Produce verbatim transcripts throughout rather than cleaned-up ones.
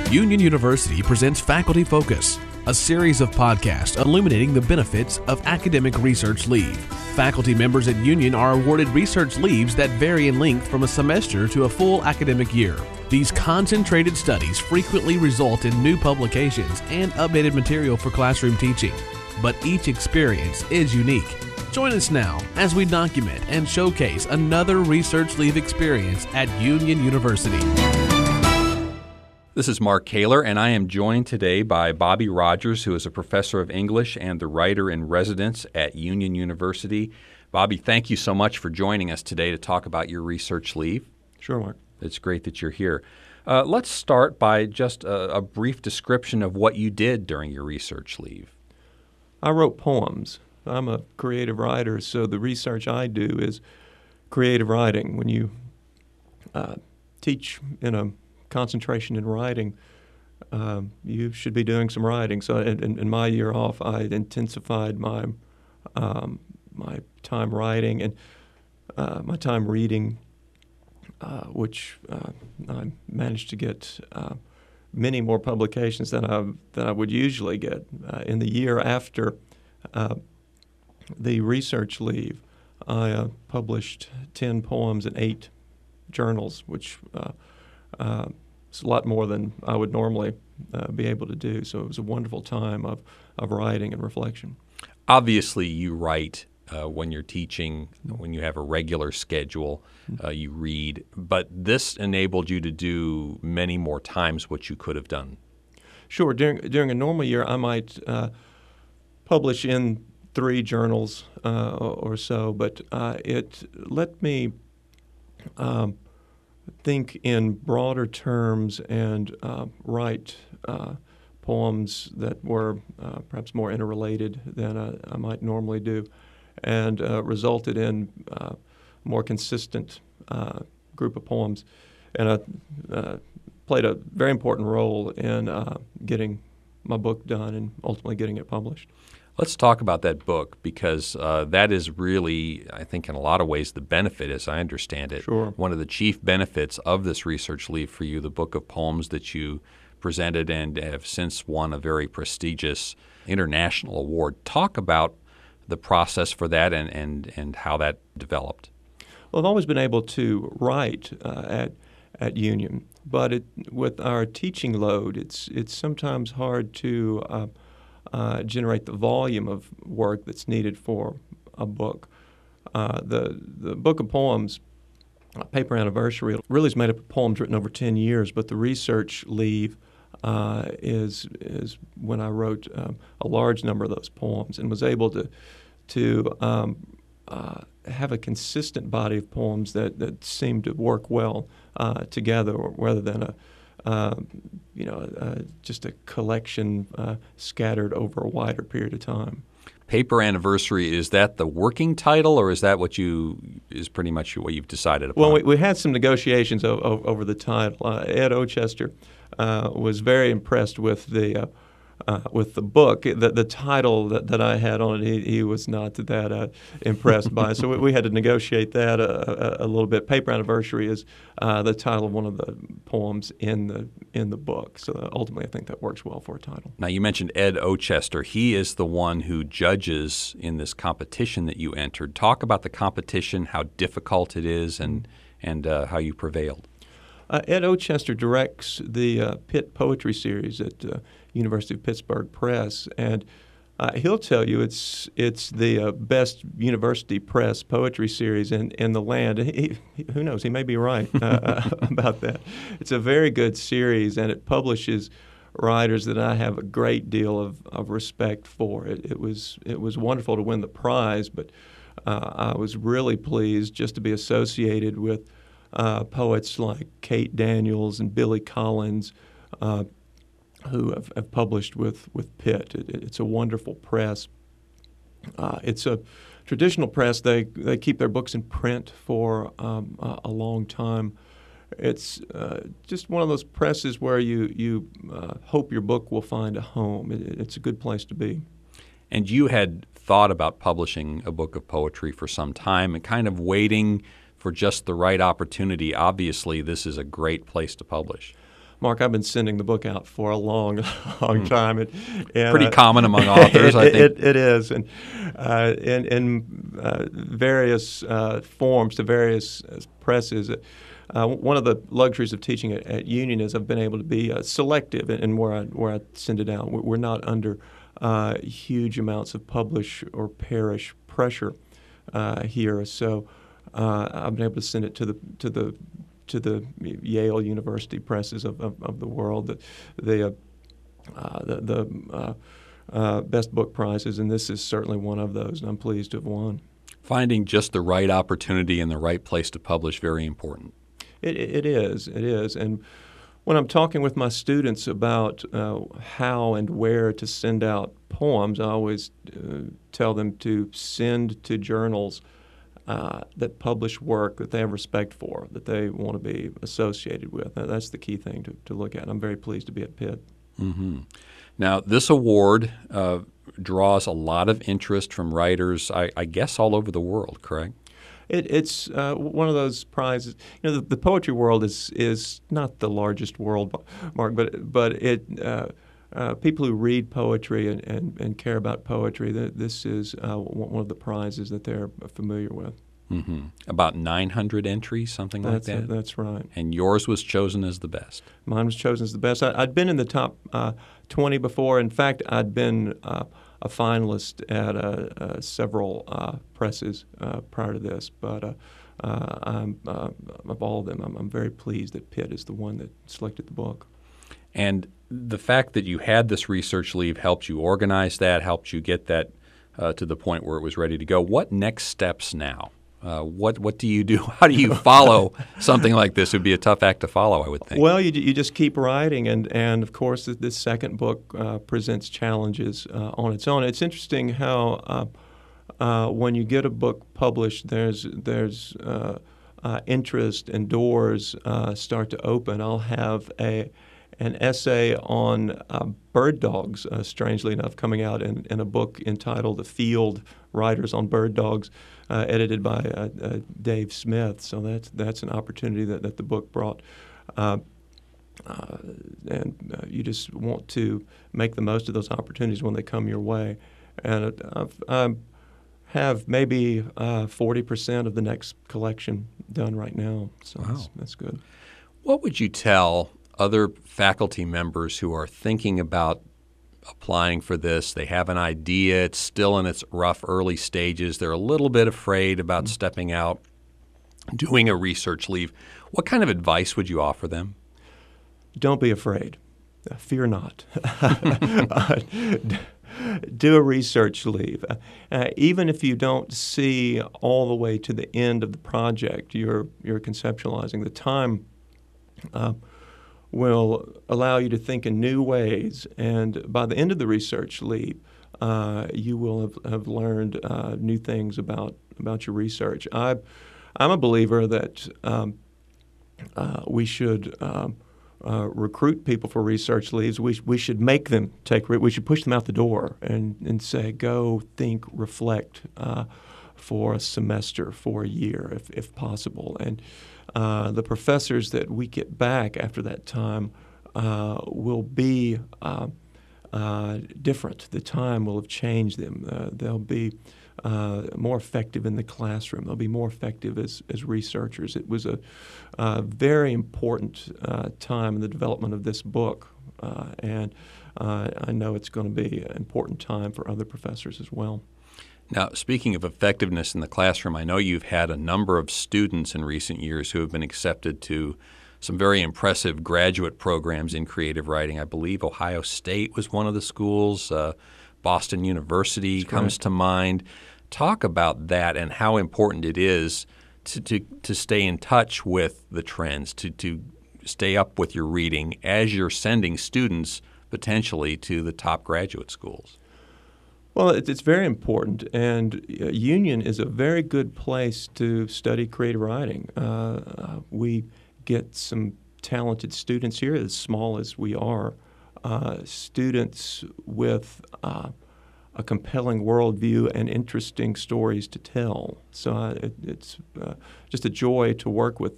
Union University presents Faculty Focus, a series of podcasts illuminating the benefits of academic research leave. Faculty members at Union are awarded research leaves that vary in length from a semester to a full academic year. These concentrated studies frequently result in new publications and updated material for classroom teaching, but each experience is unique. Join us now as we document and showcase another research leave experience at Union University. This is Mark Kaler, and I am joined today by Bobby Rogers, who is a professor of English and the writer-in-residence at Union University. Bobby, thank you so much for joining us today to talk about your research leave. Sure, Mark. It's great that you're here. Uh, let's start by just a, a brief description of what you did during your research leave. I wrote poems. I'm a creative writer, so the research I do is creative writing. When you uh, teach in a concentration in writing, um, you should be doing some writing. So in, in, in my year off, I intensified my um, my time writing and uh, my time reading, uh, which uh, I managed to get uh, many more publications than I than I would usually get. Uh, in the year after uh, the research leave, I uh, published ten poems in eight journals, which uh, Uh, it's a lot more than I would normally uh, be able to do. So it was a wonderful time of, of writing and reflection. Obviously, you write uh, when you're teaching, when you have a regular schedule, uh, you read. But this enabled you to do many more times what you could have done. Sure. During, during a normal year, I might uh, publish in three journals uh, or so, but uh, it let me um, think in broader terms and uh, write uh, poems that were uh, perhaps more interrelated than I, I might normally do, and uh, resulted in uh, a more consistent uh, group of poems, and I uh, played a very important role in uh, getting my book done and ultimately getting it published. Let's talk about that book, because uh, that is really, I think in a lot of ways, the benefit, as I understand it. Sure. One of the chief benefits of this research leave for you, the book of poems that you presented and have since won a very prestigious international award. Talk about the process for that and, and, and how that developed. Well, I've always been able to write uh, at at Union, but it, with our teaching load, it's it's sometimes hard to uh, Uh, generate the volume of work that's needed for a book. Uh, the the book of poems, uh, Paper Anniversary, really is made up of poems written over ten years, but the research leave uh, is is when I wrote um, a large number of those poems and was able to to um, uh, have a consistent body of poems that, that seemed to work well uh, together, rather than a Uh, you know, uh, just a collection uh, scattered over a wider period of time. Paper Anniversary, is that the working title, or is that what you is pretty much what you've decided upon? Well, we, we had some negotiations o- o- over the title. Uh, Ed Ochester uh, was very impressed with the uh, uh, with the book. The, the title that, that I had on it, he, he was not that uh, impressed by. So we, we had to negotiate that a, a, a little bit. Paper Anniversary is uh, the title of one of the poems in the in the book. So ultimately, I think that works well for a title. Now, you mentioned Ed Ochester. He is the one who judges in this competition that you entered. Talk about the competition, how difficult it is, and and uh, how you prevailed. Uh, Ed Ochester directs the uh, Pitt Poetry Series at uh, University of Pittsburgh Press, and uh, he'll tell you it's it's the uh, best university press poetry series in, in the land. He, he, who knows? He may be right uh, about that. It's a very good series, and it publishes writers that I have a great deal of, of respect for. It, it was it was wonderful to win the prize, but uh, I was really pleased just to be associated with Uh, poets like Kate Daniels and Billy Collins, uh, who have, have published with, with Pitt. It, it's a wonderful press. Uh, it's a traditional press. They they keep their books in print for um, a, a long time. It's uh, just one of those presses where you, you uh, hope your book will find a home. It, it's a good place to be. And you had thought about publishing a book of poetry for some time and kind of waiting for just the right opportunity. Obviously, this is a great place to publish. Mark, I've been sending the book out for a long, long mm. time. And, and, Pretty uh, common among authors, it, I think. It, it is. And uh, in, in uh, various uh, forms to various presses. Uh, one of the luxuries of teaching at, at Union is I've been able to be uh, selective in, in where I where I send it out. We're not under uh, huge amounts of publish or perish pressure uh, here, so uh, I've been able to send it to the to the to the Yale University presses of, of, of the world, the the uh, uh, the, the uh, uh, best book prizes, and this is certainly one of those, and I'm pleased to have won. Finding just the right opportunity and the right place to publish, very important. It, it is, it is. And when I'm talking with my students about uh, how and where to send out poems, I always uh, tell them to send to journals uh, that publish work that they have respect for, that they want to be associated with. That's the key thing to, to look at. I'm very pleased to be at Pitt. Mm-hmm. Now, this award uh, draws a lot of interest from writers, I, I guess, all over the world, correct? It, it's uh, one of those prizes. You know, the, the poetry world is is not the largest world, Mark, but but it uh, uh, people who read poetry and, and, and care about poetry, th- this is uh, one of the prizes that they're familiar with. Mm-hmm. About nine hundred entries, something That's like that? It, that's right. And yours was chosen as the best? Mine was chosen as the best. I, I'd been in the top uh, twenty before. In fact, I'd been uh, a finalist at uh, uh, several uh, presses uh, prior to this. But uh, uh, I'm, uh, of all of them, I'm, I'm very pleased that Pitt is the one that selected the book. And the fact that you had this research leave helped you organize that, helped you get that uh, to the point where it was ready to go. What next steps now? Uh, what what do you do? How do you follow something like this? It would be a tough act to follow, I would think. Well, you you just keep writing, and, and of course, this second book uh, presents challenges uh, on its own. It's interesting how uh, uh, when you get a book published, there's there's uh, uh, interest and doors uh, start to open. I'll have a an essay on uh, bird dogs, uh, strangely enough, coming out in, in a book entitled "The Field Writers on Bird Dogs," uh, edited by uh, uh, Dave Smith. So that's that's an opportunity that, that the book brought. Uh, uh, and uh, you just want to make the most of those opportunities when they come your way. And I've, I have maybe uh, forty percent of the next collection done right now. So wow. that's, that's good. What would you tell other faculty members who are thinking about applying for this? They have an idea. It's still in its rough early stages. They're a little bit afraid about mm-hmm. stepping out, doing a research leave. What kind of advice would you offer them? Don't be afraid. Uh, fear not. uh, do a research leave. Uh, uh, even if you don't see all the way to the end of the project, you're you're conceptualizing. The time uh, will allow you to think in new ways, and by the end of the research leave, uh, you will have, have learned uh, new things about about your research. I, I'm a believer that um, uh, we should um, uh, recruit people for research leaves. We we should make them take. We should push them out the door and and say, go think, reflect uh, for a semester, for a year, if if possible, and. Uh, the professors that we get back after that time uh, will be uh, uh, different. The time will have changed them. Uh, they'll be uh, more effective in the classroom. They'll be more effective as, as researchers. It was a, a very important uh, time in the development of this book, uh, and uh, I know it's going to be an important time for other professors as well. Now, speaking of effectiveness in the classroom, I know you've had a number of students in recent years who have been accepted to some very impressive graduate programs in creative writing. I believe Ohio State was one of the schools. Uh, Boston University That's comes correct. to mind. Talk about that and how important it is to, to, to stay in touch with the trends, to, to stay up with your reading as you're sending students potentially to the top graduate schools. Well, it's very important, and Union is a very good place to study creative writing. Uh, we get some talented students here, as small as we are, uh, students with uh, a compelling worldview and interesting stories to tell. So uh, it, it's uh, just a joy to work with them.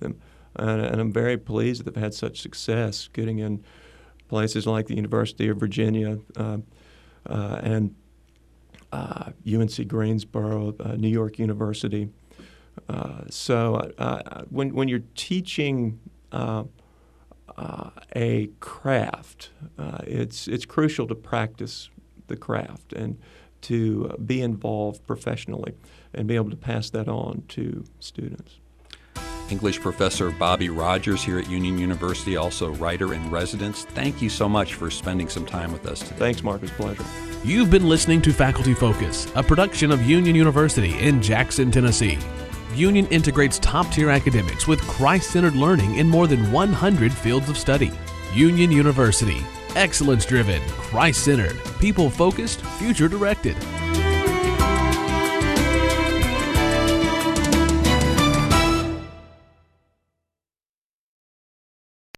And, and I'm very pleased that they've had such success getting in places like the University of Virginia uh, uh, and uh, U N C Greensboro, uh, New York University. Uh, so uh, when when you're teaching uh, uh, a craft, uh, it's it's crucial to practice the craft and to be involved professionally and be able to pass that on to students. English professor Bobby Rogers here at Union University, also writer in residence. Thank you so much for spending some time with us today. Thanks, Mark. It's a pleasure. You've been listening to Faculty Focus, a production of Union University in Jackson, Tennessee. Union integrates top-tier academics with Christ-centered learning in more than one hundred fields of study. Union University, excellence-driven, Christ-centered, people-focused, future-directed.